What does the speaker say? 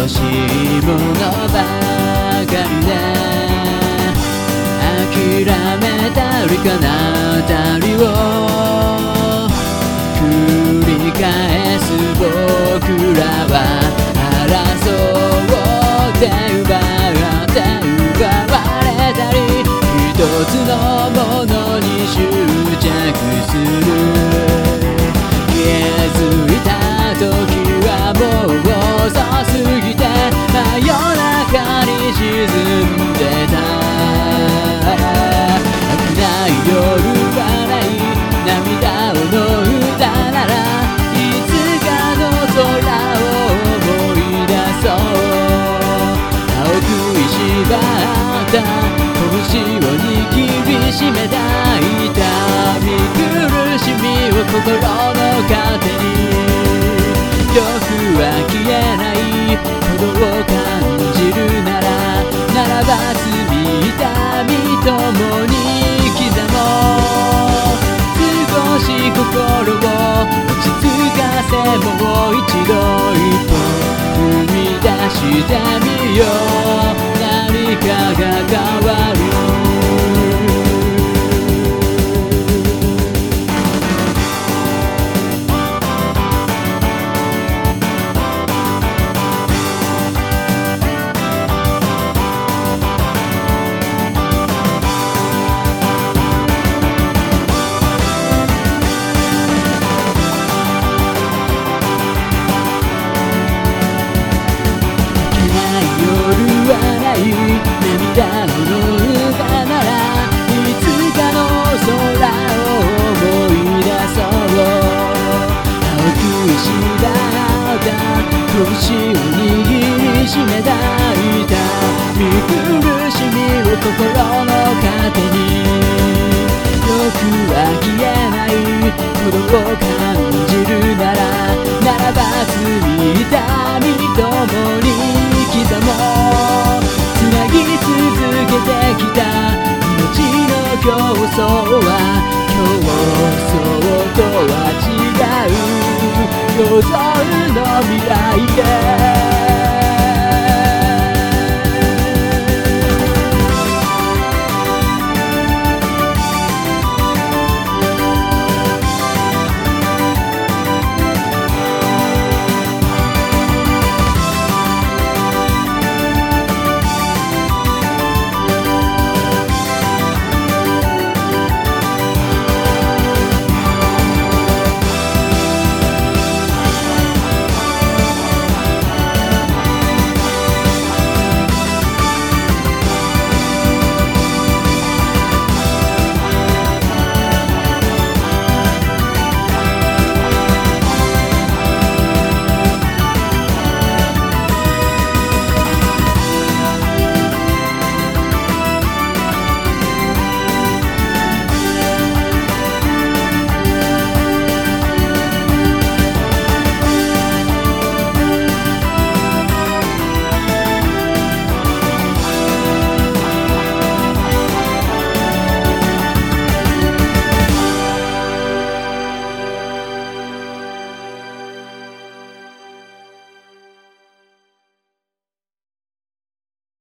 しいものばかりで諦めたり叶ったりを繰り返す僕らは争って奪われたり一つのものに執着する気づいた時はもう遅すぎて真夜中に沈んでた儚い夜はない涙をの歌ならいつかの空を思い出そう青く石ばった拳を握りしめた痛み苦しみを心の糧に欲は消えない鼓動を感じるならば罪痛みともに刻もう少し心を落ち着かせもう一度一歩踏み出してみよう何かが変わる涙の歌ならいつかの空を思い出そう青く石だった拳を握りしめた痛み苦しみを心の糧に欲は消えない鼓動を感じるならば罪痛みともに刻もうつなぎ続けてきた命の競争は競争とは違う夜空の未来へ